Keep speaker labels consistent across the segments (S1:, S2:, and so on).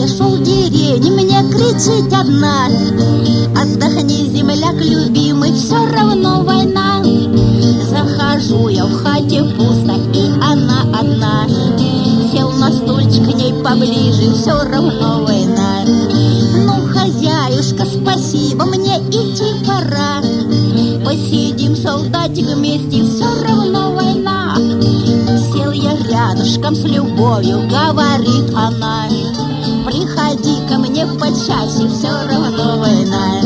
S1: пришел в деревню мне кричить одна: отдохни, земляк любимый, все равно война. Захожу я в хате пусто, и она одна. Сел на стульчик к ней поближе, все равно война. Ну, хозяюшка, спасибо, мне идти пора. Посидим, солдатик, вместе, все равно война. Сел я рядышком с любовью, говорит она: приходи ко мне почаще, все равно война.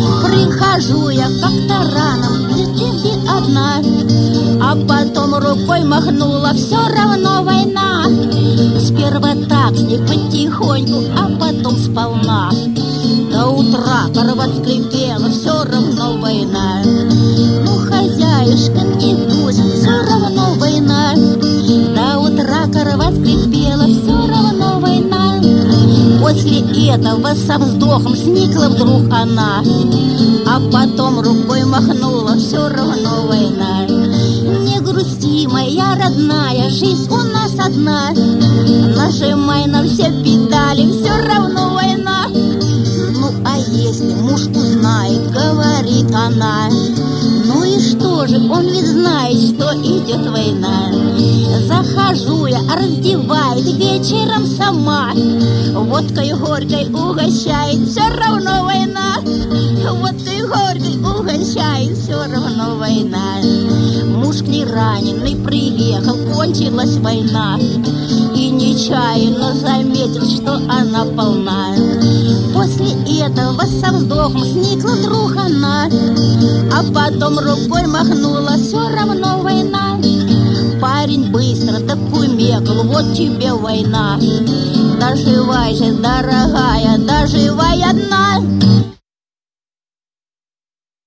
S1: Прихожу я как-то рано, ты одна, а потом рукой махнула, все равно война. Сперва так с ней потихоньку, а потом сполна. До утра корова скрипела, все равно война. Ну, хозяюшка, не дусь, все равно война. До утра корова скрипела, все равно война. После этого со вздохом сникла вдруг она, а потом рукой махнула, все равно война. Не грусти, моя родная, жизнь у нас одна. Нажимай на все педали, все равно война. Ну, а если муж узнает, говорит она, ну и что же, он ведь знает, что идет война. Захожу я, раздевает вечером сама, водкой горькой угощает, все равно война. Водкой горькой угощает, все равно война. Муж к ней раненый приехал, кончилась война, и нечаянно заметил, что она полна. После этого со вздохом сникла вдруг она, а потом рукой махнула, все равно война. Парень быстро докумекал, вот тебе война. Доживай же, дорогая, доживай одна.